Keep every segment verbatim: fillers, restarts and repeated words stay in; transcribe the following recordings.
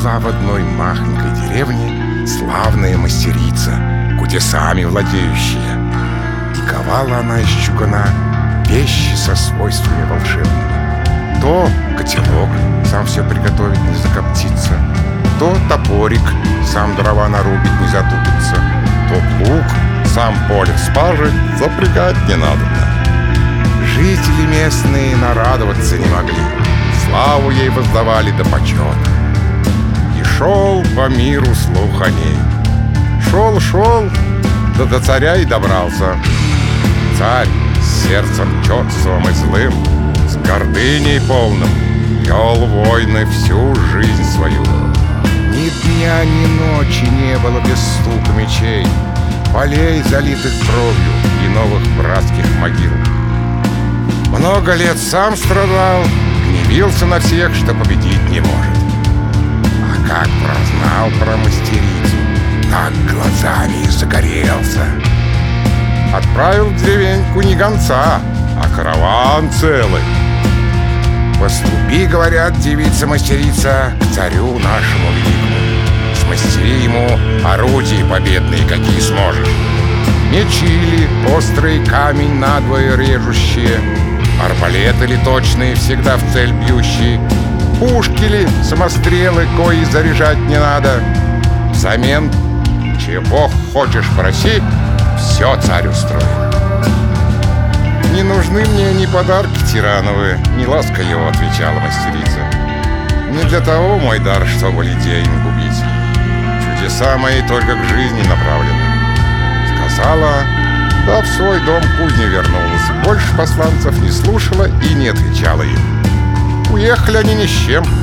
жила в одной махонькой деревне славная мастерица, кудесами владеющая. И ковала она из чугуна вещи со свойствами волшебными. То котелок сам все приготовить, не закоптиться, то топорик сам дрова нарубить, не затупится, то плуг сам поле спажить, запрягать не надобно. Жители местные нарадоваться не могли, славу ей воздавали до почета. И шел по миру слух о ней. Шел-шел, да до царя и добрался. Царь с сердцем чёрствым и злым, с гордыней полным, вел войны всю жизнь свою. Ни дня, ни ночи не было без стука мечей, полей, залитых кровью, и новых братских могил. Много лет сам страдал, гневился на всех, что победить не может. А как прознал про мастерицу, так глазами и загорелся. Отправил в деревеньку не гонца, а караван целый. Поступи, говорят, девица-мастерица, к царю нашему великому. Смастери ему орудия победные, какие сможешь. Мечи ли, острый камень надвое режущие, арбалеты ли точные, всегда в цель бьющие, пушки ли, самострелы, кои заряжать не надо. Взамен, чего хочешь проси, все царь устроит. «Не нужны мне ни подарки тирановые, ни ласка его», — отвечала мастерица. «Не для того мой дар, чтобы людей им губить. Чудеса мои только к жизни направлены». Сказала, да в свой дом кузни вернулась. Больше посланцев не слушала и не отвечала им. Уехали они ни с чем.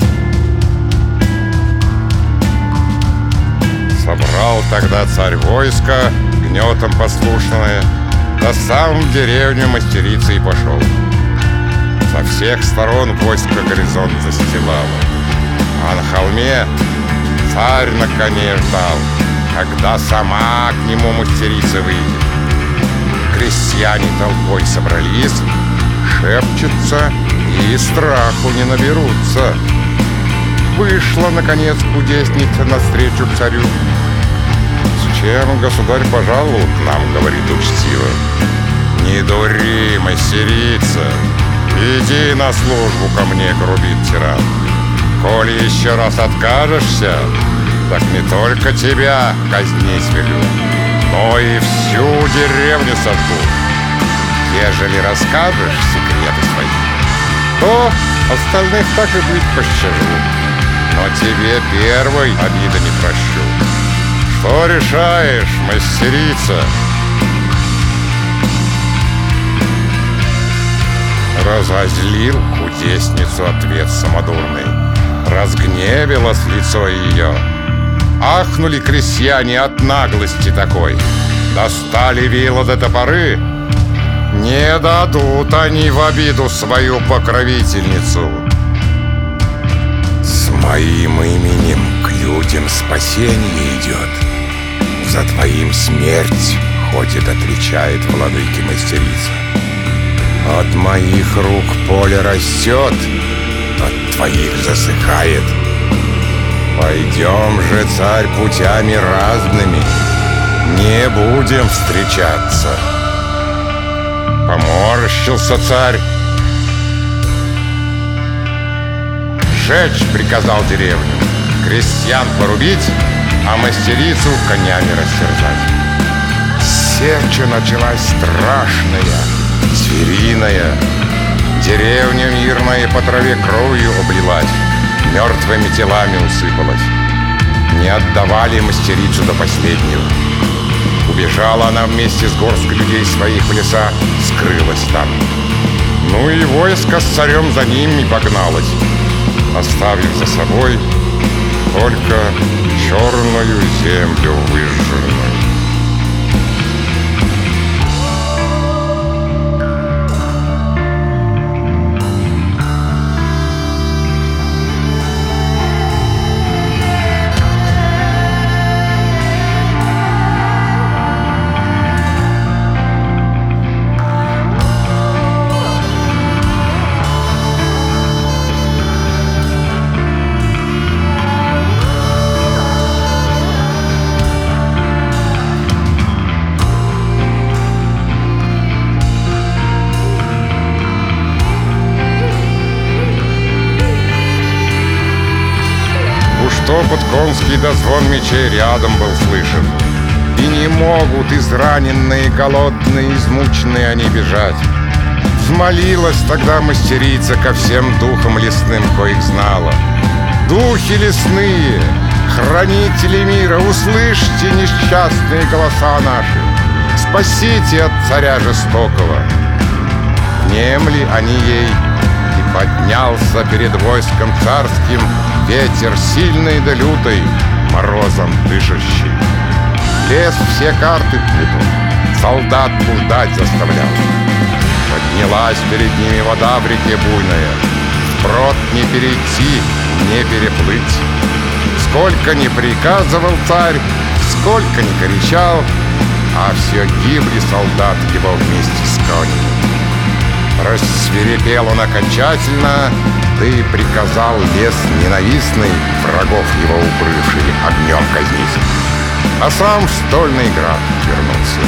Собрал тогда царь войско, гнетом послушное, да сам в деревню мастерицы и пошел. Со всех сторон войско горизонт застилало, а на холме царь на коне ждал, когда сама к нему мастерица выйдет. Крестьяне толпой собрались, шепчутся и страху не наберутся. Вышла, наконец, кудесница навстречу к царю. «С чем государь пожаловал к нам?» — говорит учтиво. «Не дури, мастерица, иди на службу ко мне», — грубит тиран. «Коли еще раз откажешься, так не только тебя казнить велю, но и всю деревню сожгу. Ежели расскажешь секреты свои, то остальных так и быть пощажу, но тебе первой обида не прощу. Что решаешь, мастерица?» Разозлил кудесницу ответ самодурный, разгневилось лицо ее. Ахнули крестьяне от наглости такой, достали вила до топоры. Не дадут они в обиду свою покровительницу. «С моим именем к людям спасение идет, за твоим смерть ходит», — отвечает владыке мастерица. «От моих рук поле растет, от твоих засыхает. Пойдем же, царь, путями разными, не будем встречаться». Поморщился царь. «Сжечь», — приказал деревню, крестьян порубить, а мастерицу конями растерзать. Сеча началась страшная, звериная. Деревня мирная по траве кровью облилась, мертвыми телами усыпалась. Не отдавали мастерицу до последнего. Убежала она вместе с горсткой людей своих в леса, скрылась там. Ну и войско с царем за ними погналось, оставив за собой только черную землю выжженную. топот конский да звон мечей рядом был слышен. И не могут израненные, голодные, измученные они бежать. Взмолилась тогда мастерица ко всем духам лесным, коих знала: «Духи лесные, хранители мира, услышьте несчастные голоса наши, спасите от царя жестокого». Внемли они ей, и поднялся перед войском царским ветер сильный да лютый, морозом дышащий. Лес все карты путал, солдат блуждать заставлял. Поднялась перед ними вода в реке буйная, вброд не перейти, не переплыть. Сколько ни приказывал царь, сколько ни кричал, а все гибли солдат его вместе с конями. Рассвирепел он окончательно, да и приказал лес ненавистный, врагов его укрывший, огнем казнить, а сам в стольный град вернулся.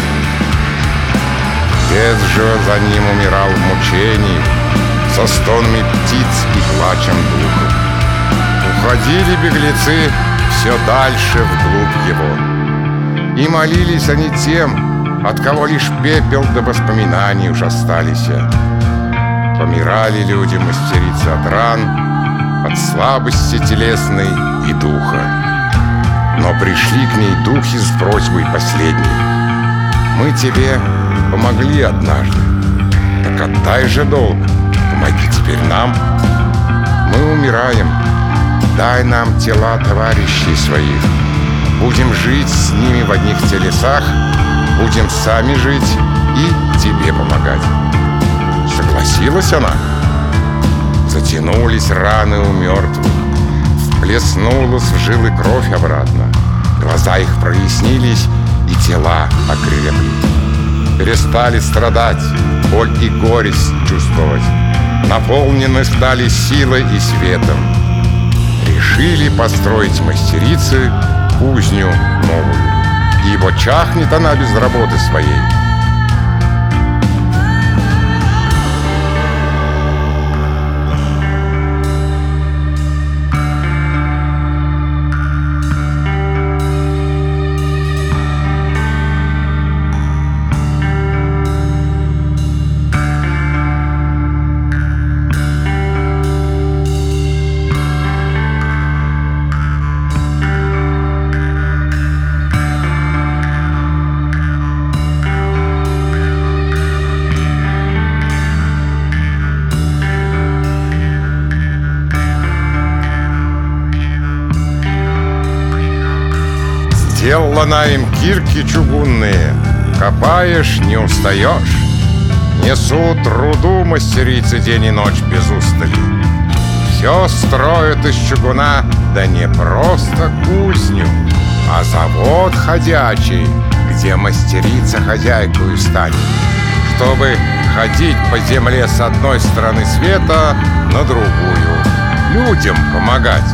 Отец же за ним умирал в мучении, со стонами птиц и плачем духов. Уходили беглецы все дальше вглубь его, и молились они тем, от кого лишь пепел до воспоминаний уж остались. Помирали люди, мастерицы, от ран, от слабости телесной и духа. Но пришли к ней духи с просьбой последней: «Мы тебе помогли однажды, так отдай же долг, помоги теперь нам. Мы умираем, дай нам тела товарищей своих. Будем жить с ними в одних телесах, будем сами жить и тебе помогать». Согласилась она. Затянулись раны у мертвых, вплеснулась в жилы кровь обратно, глаза их прояснились и тела окрепли. Перестали страдать, боль и горесть чувствовать, наполнены стали силой и светом. Решили построить мастерицы кузню новую, ибо чахнет она без работы своей. Делала она им кирки чугунные, копаешь — не устаешь. Несут труду мастерицы день и ночь без устали. Все строят из чугуна, да не просто кузню, а завод ходячий, где мастерица хозяйкою станет, чтобы ходить по земле с одной стороны света на другую, людям помогать.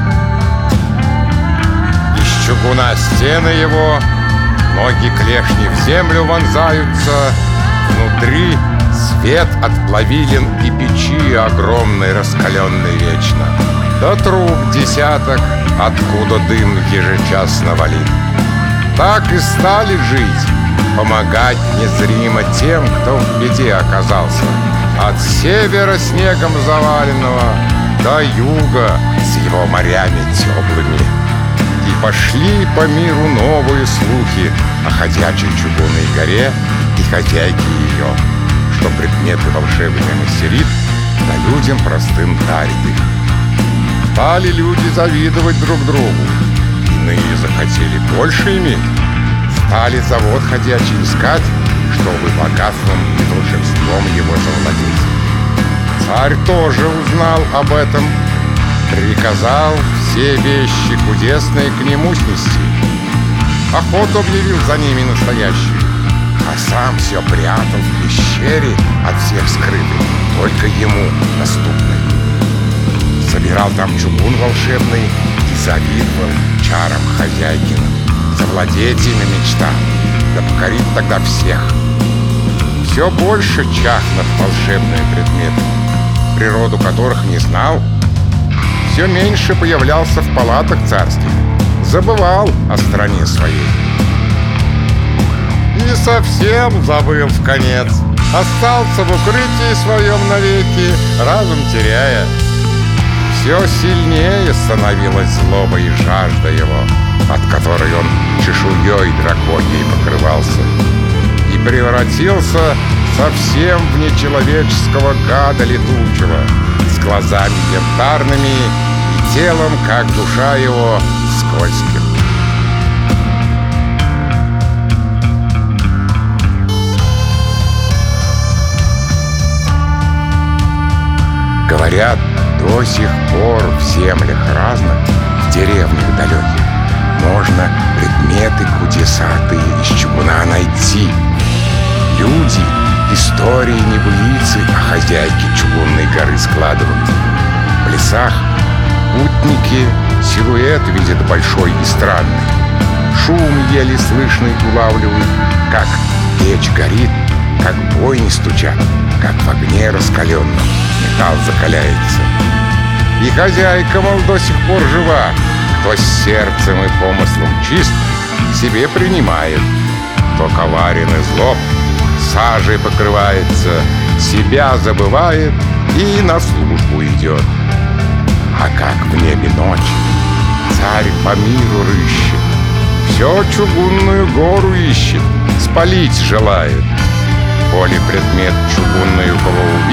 Чугуна стены его, ноги клешни в землю вонзаются, внутри свет от плавилин и печи огромной, раскаленной вечно, да труб десяток, откуда дым ежечасно валит. Так и стали жить, помогать незримо тем, кто в беде оказался, от севера снегом заваленного до юга с его морями теплыми. И пошли по миру новые слухи о ходячей чугунной горе и хозяйке ее, что предметы волшебные мастерит, да людям простым дарит их. Стали люди завидовать друг другу, иные захотели больше иметь, стали завод ходячий искать, чтобы богатством и волшебством его завладеть. Царь тоже узнал об этом, приказал все вещи кудесные к нему снести. Охоту объявил за ними настоящую, а сам все прятал в пещере, от всех скрытый, только ему доступный. Собирал там чугун волшебный и завидовал чарам хозяйкиным. Завладеть ими мечтал, да покорит тогда всех. Все больше чахнут волшебные предметы, природу которых не знал. Все меньше появлялся в палатах царских, забывал о стране своей. И совсем забыл вконец, остался в укрытии своем навеки, разум теряя. Все сильнее становилась злоба и жажда его, от которой он чешуей драконьей покрывался, и превратился совсем в нечеловеческого гада летучего, с глазами янтарными и телом, как душа его, скользким. Говорят, до сих пор в землях разных, в деревнях далеких, можно предметы кудесатые из чугуна найти. Люди истории небылицы о хозяйке чугунной горы складывают. В лесах путники силуэт видят большой и странный. Шум еле слышный улавливают, как печь горит, как бойни стучат, как в огне раскаленном металл закаляется. И хозяйка, мол, до сих пор жива, кто с сердцем и помыслом чист, к себе принимает, кто коварен и злоб, сажей покрывается, себя забывает и на службу идет. А как в небе ночь, царь по миру рыщет, все чугунную гору ищет, спалить желает. Коли предмет чугунный у кого увидит,